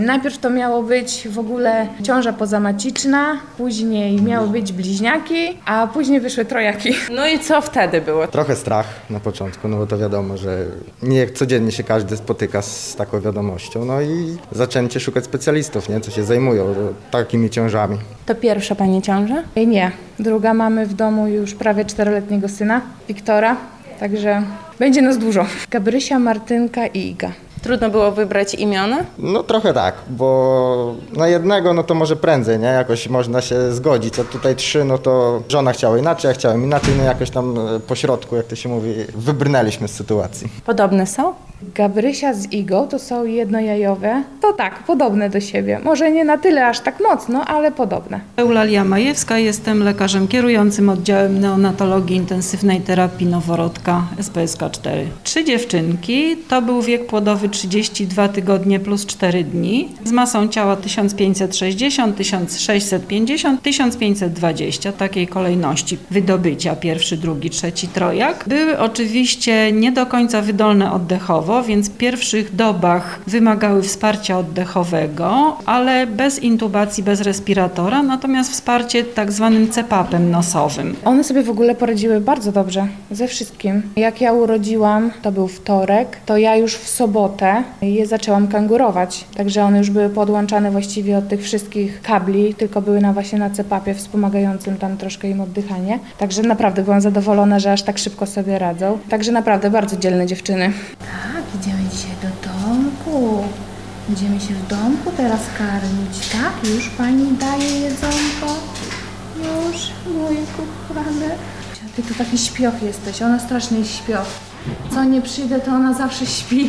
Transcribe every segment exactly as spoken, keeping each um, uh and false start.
Najpierw to miało być w ogóle ciąża pozamaciczna, później miały być bliźniaki, a później wyszły trojaki. No i co wtedy było? Trochę strach na początku, no bo to wiadomo, że nie jak codziennie się każdy spotyka z taką wiadomością. No i zaczęcie szukać specjalistów, nie, co się zajmują takimi ciążami. To pierwsza pani ciąża? I nie, druga, mamy w domu już prawie czteroletniego syna, Wiktora, także będzie nas dużo. Gabrysia, Martynka i Iga. Trudno było wybrać imiona? No trochę tak, bo na jednego no to może prędzej, nie? Jakoś można się zgodzić, a tutaj trzy, no to żona chciała inaczej, ja chciałem inaczej, no jakoś tam po środku, jak to się mówi, wybrnęliśmy z sytuacji. Podobne są? Gabrysia z Igą to są jednojajowe, to tak, podobne do siebie. Może nie na tyle aż tak mocno, ale podobne. Eulalia Majewska, jestem lekarzem kierującym oddziałem neonatologii intensywnej terapii noworodka S P S K cztery. Trzy dziewczynki, to był wiek płodowy trzydzieści dwa tygodnie plus cztery dni, z masą ciała tysiąc pięćset sześćdziesiąt, tysiąc sześćset pięćdziesiąt, tysiąc pięćset dwadzieścia, takiej kolejności wydobycia, pierwszy, drugi, trzeci trojak. Były oczywiście nie do końca wydolne oddechowo, więc w pierwszych dobach wymagały wsparcia oddechowego, ale bez intubacji, bez respiratora, natomiast wsparcie tak zwanym cepapem nosowym. One sobie w ogóle poradziły bardzo dobrze ze wszystkim. Jak ja urodziłam, to był wtorek, to ja już w sobotę je zaczęłam kangurować. Także one już były podłączane właściwie od tych wszystkich kabli, tylko były na właśnie na cepapie wspomagającym tam troszkę im oddychanie. Także naprawdę byłam zadowolona, że aż tak szybko sobie radzą. Także naprawdę bardzo dzielne dziewczyny. Tak, idziemy dzisiaj do domku. Będziemy się w domku teraz karmić, tak? Już pani daje jedzonko? Już, moje kochane. Ty tu taki śpioch jesteś, ona strasznie śpioch. Co nie przyjdę, to ona zawsze śpi.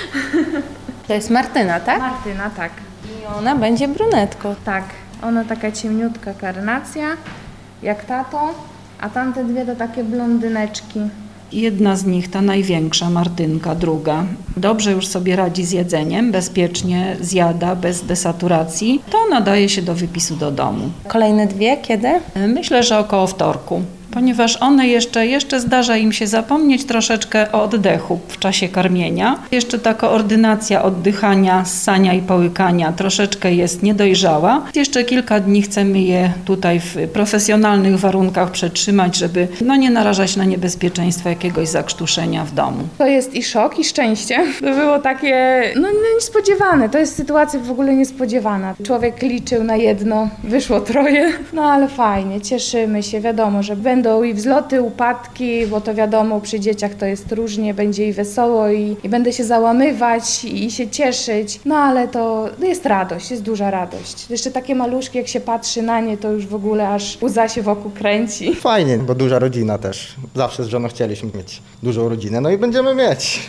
To jest Martyna, tak? Martyna, tak. I ona będzie brunetką. Tak, ona taka ciemniutka karnacja, jak tato, a tamte dwie to takie blondyneczki. Jedna z nich, ta największa, Martynka, druga, dobrze już sobie radzi z jedzeniem, bezpiecznie zjada, bez desaturacji, to nadaje się do wypisu do domu. Kolejne dwie kiedy? Myślę, że około wtorku, ponieważ one jeszcze, jeszcze zdarza im się zapomnieć troszeczkę o oddechu w czasie karmienia. Jeszcze ta koordynacja oddychania, ssania i połykania troszeczkę jest niedojrzała. Jeszcze kilka dni chcemy je tutaj w profesjonalnych warunkach przetrzymać, żeby no, nie narażać na niebezpieczeństwo jakiegoś zakrztuszenia w domu. To jest i szok, i szczęście. To było takie, no niespodziewane. To jest sytuacja w ogóle niespodziewana. Człowiek liczył na jedno, wyszło troje. No ale fajnie, cieszymy się. Wiadomo, że będą i wzloty, upadki, bo to wiadomo, przy dzieciach to jest różnie, będzie i wesoło, i, i będę się załamywać i, i się cieszyć. No ale to jest radość, jest duża radość. Jeszcze takie maluszki, jak się patrzy na nie, to już w ogóle aż łza się wokół kręci. Fajnie, bo duża rodzina też. Zawsze z żoną chcieliśmy mieć dużą rodzinę, no i będziemy mieć.